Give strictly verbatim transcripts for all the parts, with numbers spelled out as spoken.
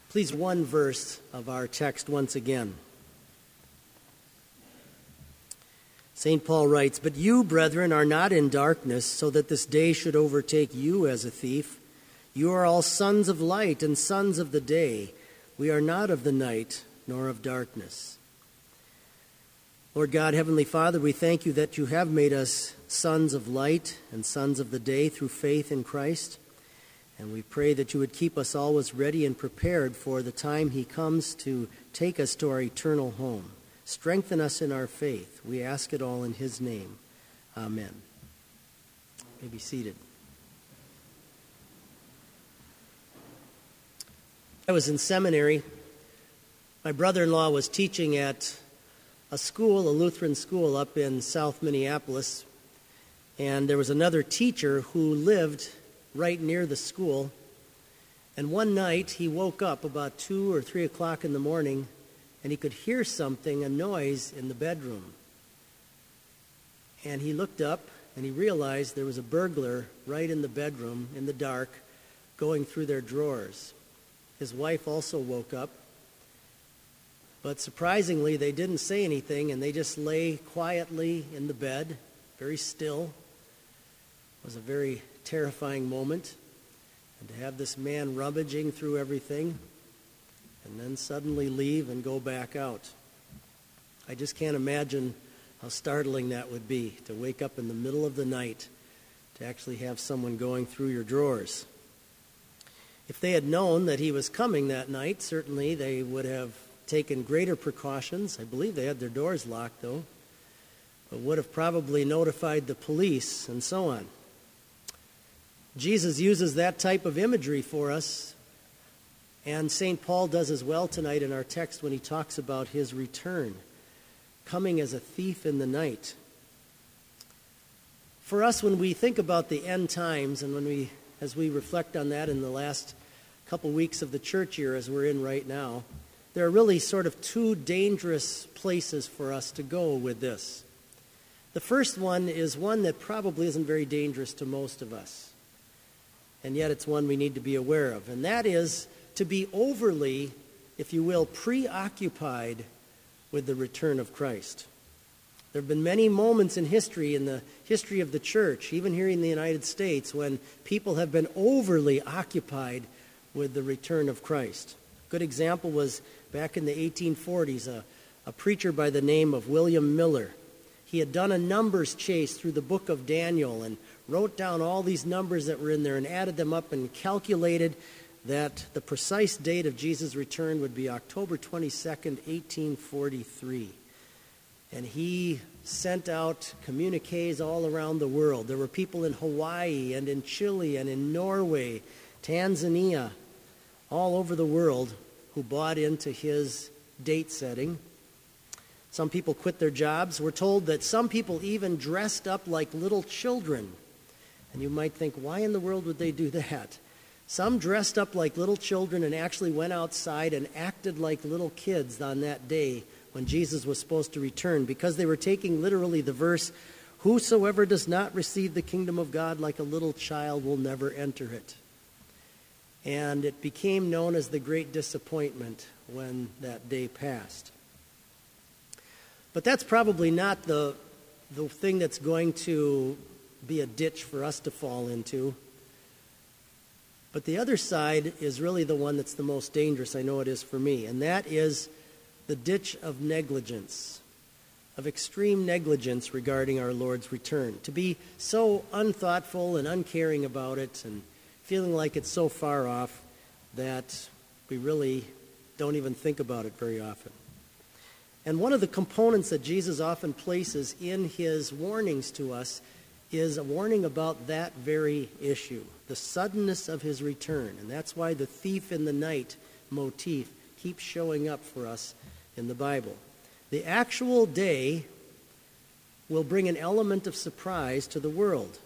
Please, one verse of our text once again. Saint Paul writes, "But you, brethren, are not in darkness, so that this day should overtake you as a thief. You are all sons of light and sons of the day. We are not of the night, nor of darkness." Lord God, Heavenly Father, we thank you that you have made us sons of light and sons of the day through faith in Christ. And we pray that you would keep us always ready and prepared for the time he comes to take us to our eternal home. Strengthen us in our faith. We ask it all in his name. Amen. You may be seated. I was in seminary. My brother-in-law was teaching at a school, a Lutheran school up in South Minneapolis. And there was another teacher who lived right near the school. And one night he woke up about two or three o'clock in the morning, and he could hear something, a noise in the bedroom. And he looked up and he realized there was a burglar right in the bedroom in the dark going through their drawers. His wife also woke up, but surprisingly they didn't say anything, and they just lay quietly in the bed, very still. It was a very terrifying moment, and to have this man rummaging through everything and then suddenly leave and go back out. I just can't imagine how startling that would be, to wake up in the middle of the night to actually have someone going through your drawers. If they had known that he was coming that night, certainly they would have taken greater precautions. I believe they had their doors locked, though, but would have probably notified the police and so on. Jesus uses that type of imagery for us, and Saint Paul does as well tonight in our text when he talks about his return, coming as a thief in the night. For us, when we think about the end times, and when we, as we reflect on that in the last couple weeks of the church year as we're in right now, there are really sort of two dangerous places for us to go with this. The first one is one that probably isn't very dangerous to most of us, and yet it's one we need to be aware of, and that is to be overly, if you will, preoccupied with the return of Christ. There have been many moments in history, in the history of the church, even here in the United States, when people have been overly occupied with the return of Christ. A good example was back in the eighteen forties, a, a preacher by the name of William Miller. He had done a numbers chase through the book of Daniel and wrote down all these numbers that were in there and added them up and calculated that the precise date of Jesus' return would be October twenty-second, eighteen forty-three. And he sent out communiques all around the world. There were people in Hawaii and in Chile and in Norway, Tanzania, all over the world who bought into his date setting. Some people quit their jobs. We're told that some people even dressed up like little children. And you might think, why in the world would they do that? Some dressed up like little children and actually went outside and acted like little kids on that day when Jesus was supposed to return, because they were taking literally the verse, "Whosoever does not receive the kingdom of God like a little child will never enter it." And it became known as the Great Disappointment when that day passed. But that's probably not the, the thing that's going to be a ditch for us to fall into. But the other side is really the one that's the most dangerous. I know it is for me. And that is the ditch of negligence, of extreme negligence regarding our Lord's return. To be so unthoughtful and uncaring about it and feeling like it's so far off that we really don't even think about it very often. And one of the components that Jesus often places in his warnings to us is a warning about that very issue, the suddenness of his return. And that's why the thief in the night motif keeps showing up for us in the Bible. The actual day will bring an element of surprise to the world.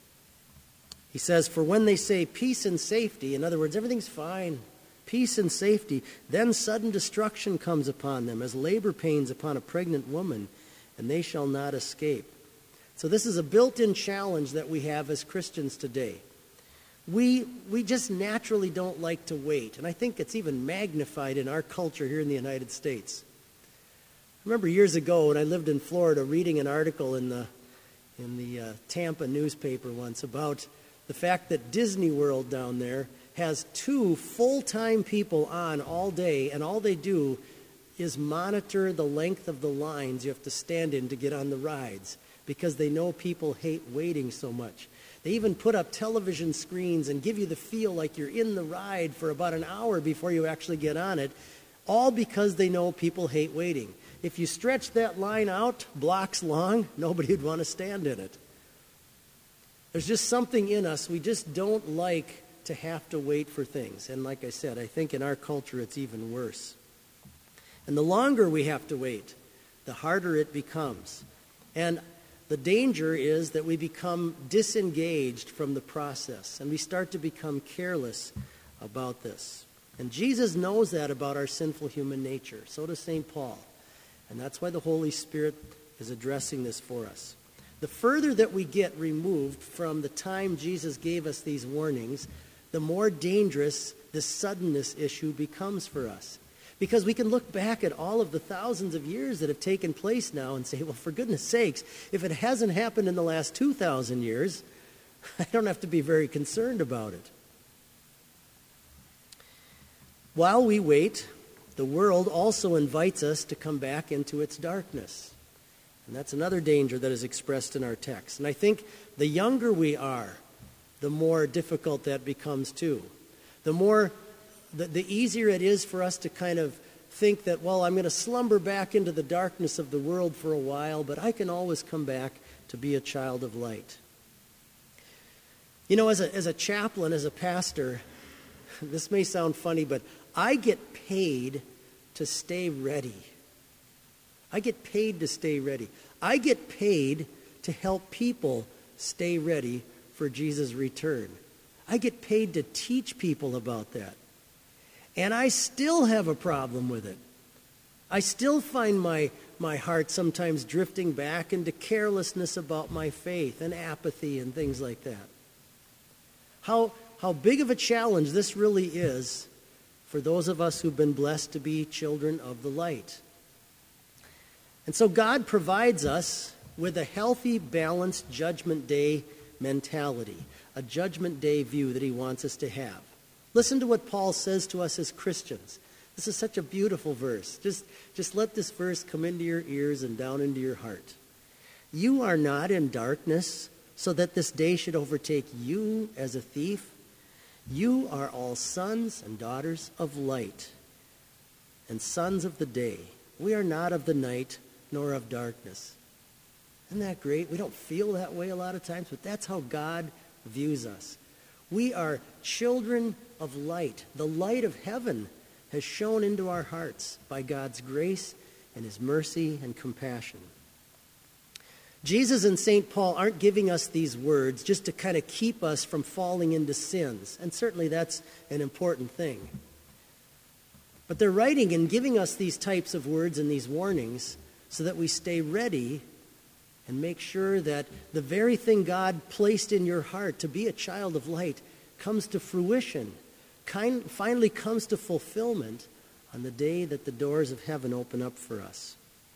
He says, "For when they say peace and safety," in other words, everything's fine, peace and safety, then sudden destruction comes upon them as labor pains upon a pregnant woman, and they shall not escape. So this is a built-in challenge that we have as Christians today. we we just naturally don't like to wait. And I think it's even magnified in our culture here in the United States. I remember years ago when I lived in Florida reading an article in the in the uh, Tampa newspaper once about the fact that Disney World down there has two full-time people on all day, and all they do is monitor the length of the lines you have to stand in to get on the rides, because they know people hate waiting so much. They even put up television screens and give you the feel like you're in the ride for about an hour before you actually get on it, all because they know people hate waiting. If you stretch that line out blocks long, nobody would want to stand in it. There's just something in us, we just don't like to have to wait for things. And like I said, I think in our culture it's even worse. And the longer we have to wait, the harder it becomes. And the danger is that we become disengaged from the process, and we start to become careless about this. And Jesus knows that about our sinful human nature. So does Saint Paul. And that's why the Holy Spirit is addressing this for us. The further that we get removed from the time Jesus gave us these warnings, the more dangerous this suddenness issue becomes for us. Because we can look back at all of the thousands of years that have taken place now and say, well, for goodness sakes, if it hasn't happened in the last two thousand years, I don't have to be very concerned about it. While we wait, the world also invites us to come back into its darkness. And that's another danger that is expressed in our text. And I think the younger we are, the more difficult that becomes too. The more, the, the easier it is for us to kind of think that, well, I'm going to slumber back into the darkness of the world for a while, but I can always come back to be a child of light. You know, as a, as a chaplain, as a pastor, this may sound funny, but I get paid to stay ready. I get paid to stay ready. I get paid to help people stay ready for Jesus' return. I get paid to teach people about that. And I still have a problem with it. I still find my, my heart sometimes drifting back into carelessness about my faith and apathy and things like that. How, how big of a challenge this really is for those of us who've been blessed to be children of the light. And so God provides us with a healthy, balanced Judgment Day mentality, a Judgment Day view that he wants us to have. Listen to what Paul says to us as Christians. This is such a beautiful verse. Just, just let this verse come into your ears and down into your heart. You are not in darkness, so that this day should overtake you as a thief. You are all sons and daughters of light and sons of the day. We are not of the night nor of darkness. Isn't that great? We don't feel that way a lot of times, but that's how God views us. We are children of light. The light of heaven has shone into our hearts by God's grace and his mercy and compassion. Jesus and Saint Paul aren't giving us these words just to kind of keep us from falling into sins, and certainly that's an important thing. But they're writing and giving us these types of words and these warnings so that we stay ready and make sure that the very thing God placed in your heart to be a child of light comes to fruition, kind, finally comes to fulfillment on the day that the doors of heaven open up for us.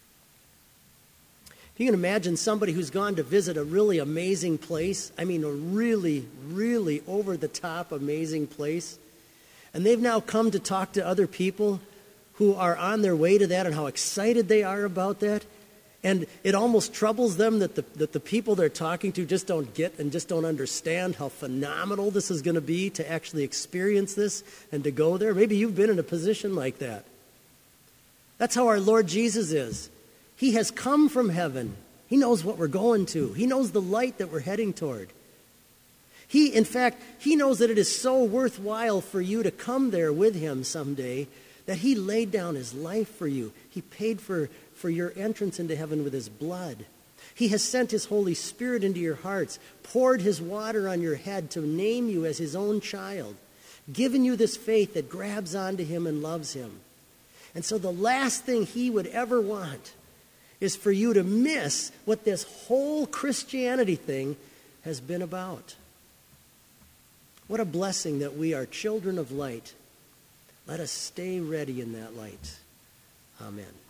If you can imagine somebody who's gone to visit a really amazing place, I mean a really, really over-the-top amazing place, and they've now come to talk to other people who are on their way to that and how excited they are about that, and it almost troubles them that the, that the people they're talking to just don't get and just don't understand how phenomenal this is going to be to actually experience this and to go there. Maybe you've been in a position like that. That's how our Lord Jesus is. He has come from heaven. He knows what we're going to. He knows the light that we're heading toward. He, in fact, he knows that it is so worthwhile for you to come there with him someday that he laid down his life for you. He paid for, for your entrance into heaven with his blood. He has sent his Holy Spirit into your hearts, poured his water on your head to name you as his own child, given you this faith that grabs onto him and loves him. And so the last thing he would ever want is for you to miss what this whole Christianity thing has been about. What a blessing that we are children of light. Let us stay ready in that light. Amen.